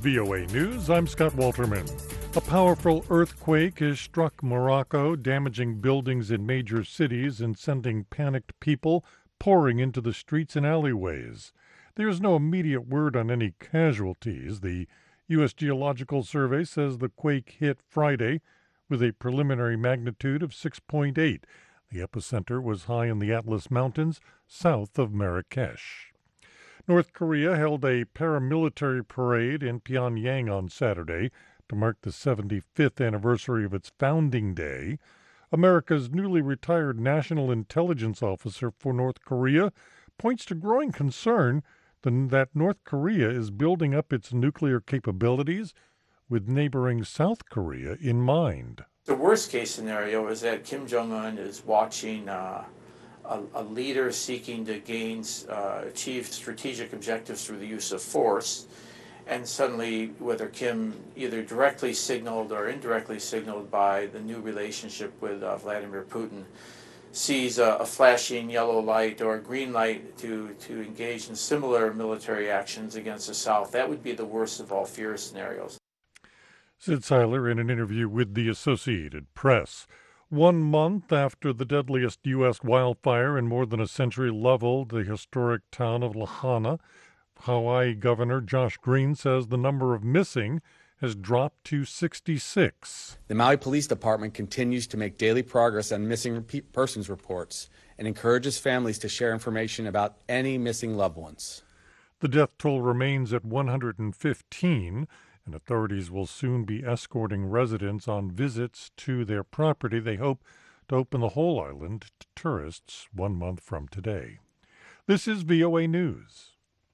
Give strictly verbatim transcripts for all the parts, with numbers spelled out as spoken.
V O A News. I'm Scott Walterman. A powerful earthquake has struck Morocco, damaging buildings in major cities and sending panicked people pouring into the streets and alleyways. There is no immediate word on any casualties. The U S Geological Survey says the quake hit Friday with a preliminary magnitude of six point eight. The epicenter was high in the Atlas Mountains, south of Marrakesh. North Korea held a paramilitary parade in Pyongyang on Saturday to mark the seventy-fifth anniversary of its founding day. America's newly retired national intelligence officer for North Korea points to growing concern that North Korea is building up its nuclear capabilities with neighboring South Korea in mind. The worst-case scenario is that Kim Jong-un is watching uh, a, a leader seeking to gain, uh, achieve strategic objectives through the use of force, and suddenly, whether Kim either directly signaled or indirectly signaled by the new relationship with uh, Vladimir Putin, sees a, a flashing yellow light or a green light to, to engage in similar military actions against the South. That would be the worst of all fear scenarios. Sid Seiler in an interview with the Associated Press. One month after the deadliest U S wildfire in more than a century leveled the historic town of Lahaina, Hawaii Governor Josh Green says the number of missing has dropped to sixty-six. The Maui Police Department continues to make daily progress on missing persons reports and encourages families to share information about any missing loved ones. The death toll remains at one hundred fifteen, and authorities will soon be escorting residents on visits to their property. They hope to open the whole island to tourists one month from today. This is V O A News.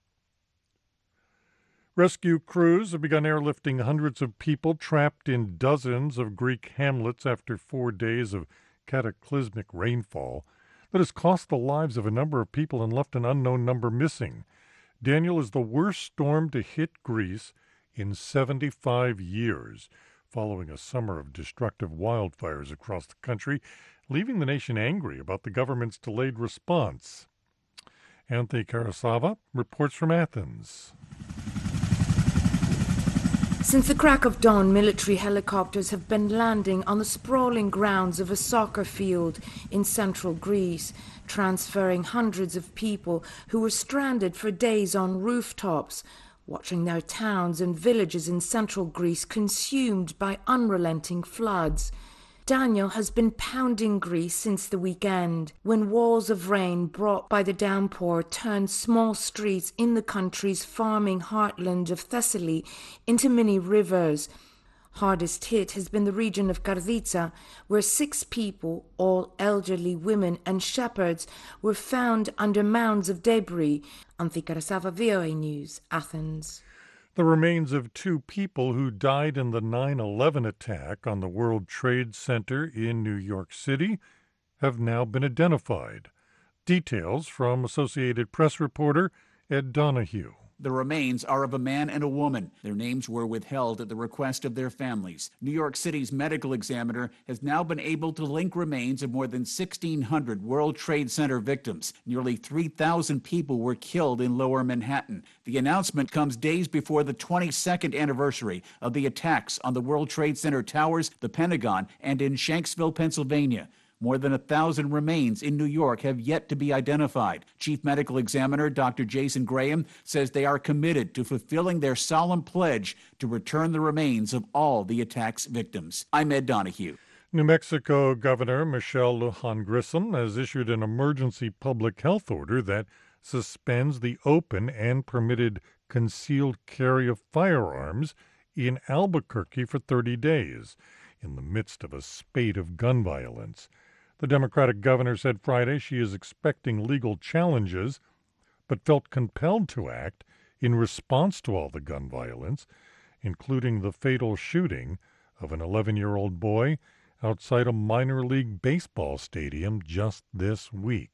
Rescue crews have begun airlifting hundreds of people trapped in dozens of Greek hamlets after four days of cataclysmic rainfall that has cost the lives of a number of people and left an unknown number missing. Daniel is the worst storm to hit Greece in seventy-five years, following a summer of destructive wildfires across the country, leaving the nation angry about the government's delayed response. Anthony Karasava reports from Athens. Since the crack of dawn, military helicopters have been landing on the sprawling grounds of a soccer field in central Greece, transferring hundreds of people who were stranded for days on rooftops, watching their towns and villages in central Greece consumed by unrelenting floods. Daniel has been pounding Greece since the weekend, when walls of rain brought by the downpour turned small streets in the country's farming heartland of Thessaly into mini rivers. Hardest hit has been the region of Karditsa, where six people, all elderly women and shepherds, were found under mounds of debris. Anthi Karasava, V O A News, Athens. The remains of two people who died in the nine eleven attack on the World Trade Center in New York City have now been identified. Details from Associated Press reporter Ed Donahue. The remains are of a man and a woman. Their names were withheld at the request of their families. New York City's medical examiner has now been able to link remains of more than sixteen hundred World Trade Center victims. Nearly three thousand people were killed in Lower Manhattan. The announcement comes days before the twenty-second anniversary of the attacks on the World Trade Center towers, the Pentagon, and in Shanksville, Pennsylvania. More than a thousand remains in New York have yet to be identified. Chief Medical Examiner Doctor Jason Graham says they are committed to fulfilling their solemn pledge to return the remains of all the attack's victims. I'm Ed Donahue. New Mexico Governor Michelle Lujan Grisham has issued an emergency public health order that suspends the open and permitted concealed carry of firearms in Albuquerque for thirty days, in the midst of a spate of gun violence. The Democratic governor said Friday she is expecting legal challenges, but felt compelled to act in response to all the gun violence, including the fatal shooting of an eleven-year-old boy outside a minor league baseball stadium just this week.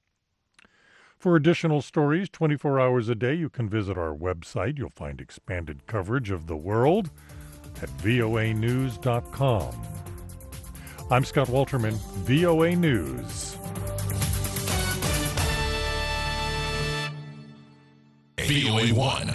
For additional stories twenty-four hours a day, you can visit our website. You'll find expanded coverage of the world at V O A news dot com. I'm Scott Walterman, V O A News. V O A one.